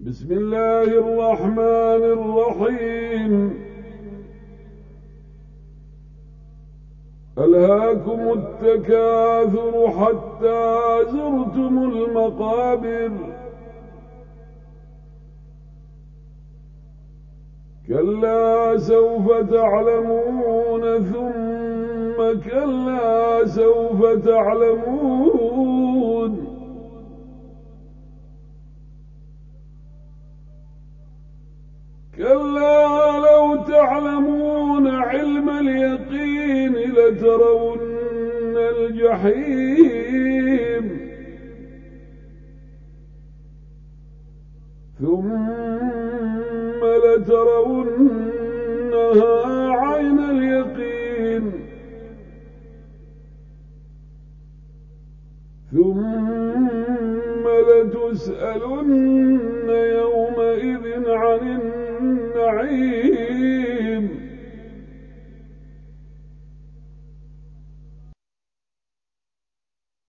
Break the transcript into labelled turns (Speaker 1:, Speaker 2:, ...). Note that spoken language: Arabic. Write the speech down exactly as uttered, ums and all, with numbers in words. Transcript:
Speaker 1: بسم الله الرحمن الرحيم. ألهاكم التكاثر حتى زرتم المقابر كلا سوف تعلمون ثم كلا سوف تعلمون كلا لو تعلمون علم اليقين لترون الجحيم ثم لترونها عين اليقين ثم لتسألن يومئذ عن النار